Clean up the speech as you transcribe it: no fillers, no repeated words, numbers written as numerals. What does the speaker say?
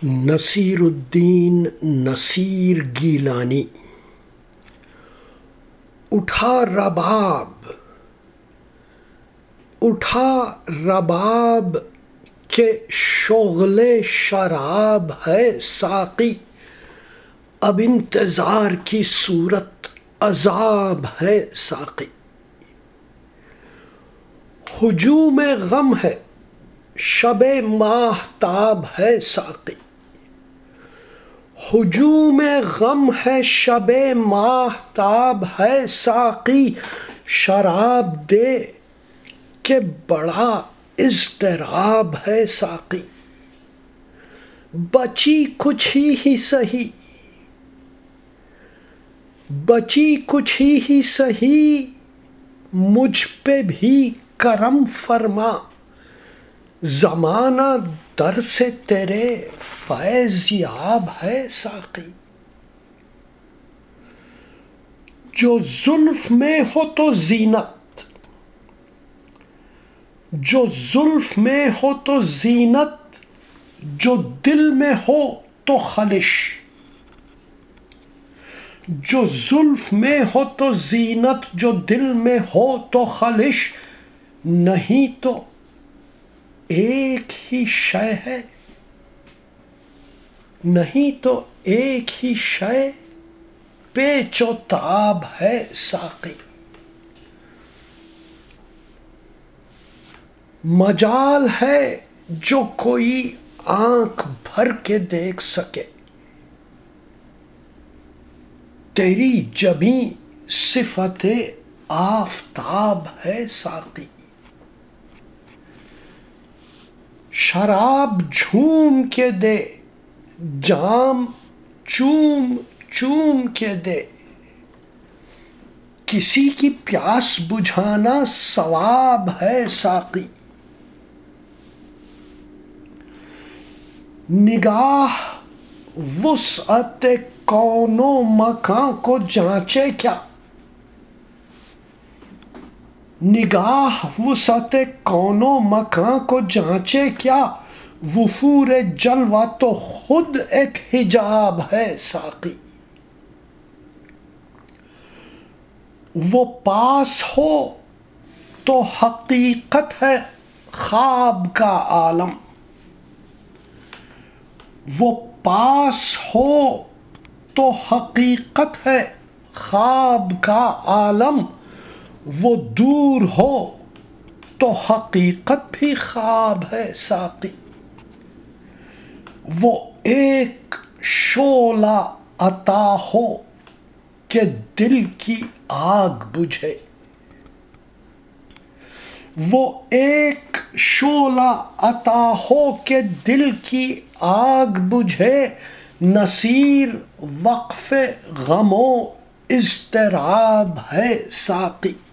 نصیر الدین نصیر گیلانی۔ اٹھا رباب کے شغل شراب ہے ساقی، اب انتظار کی صورت عذاب ہے ساقی۔ ہجوم غم ہے شب ماہتاب ہے ساقی، ہجوم غم ہے شب ماہتاب ہے ساقی، شراب دے کہ بڑا اضطراب ہے ساقی۔ بچی کچھ ہی سہی مجھ پہ بھی کرم فرما، زمانہ در سے تیرے فیض یاب ہے ساقی۔ جو زلف میں ہو تو زینت، جو زلف میں ہو تو زینت، جو دل میں ہو تو خلش، جو زلف میں ہو تو زینت، جو دل میں ہو تو خلش، نہیں تو ایک ہی شے ہے، نہیں تو ایک ہی شے پیچ و تاب ہے ساقی۔ مجال ہے جو کوئی آنکھ بھر کے دیکھ سکے، تیری جبیں صفت آفتاب ہے ساقی۔ شراب جھوم کے دے، جام چوم چوم کے دے، کسی کی پیاس بجھانا ثواب ہے ساقی۔ نگاہ وسعت کون و مکاں کو جانچے کیا، نگاہ وسعت کون و مکاں کو جانچے کیا، وفور جلوہ تو خود ایک حجاب ہے ساقی۔ وہ پاس ہو تو حقیقت ہے خواب کا عالم، وہ پاس ہو تو حقیقت ہے خواب کا عالم، وہ دور ہو تو حقیقت بھی خواب ہے ساقی۔ وہ ایک شعلہ عطا ہو کہ دل کی آگ بجھے، وہ ایک شعلہ عطا ہو کہ دل کی آگ بجھے، نصیر وقف غم و اضطراب ہے ساقی۔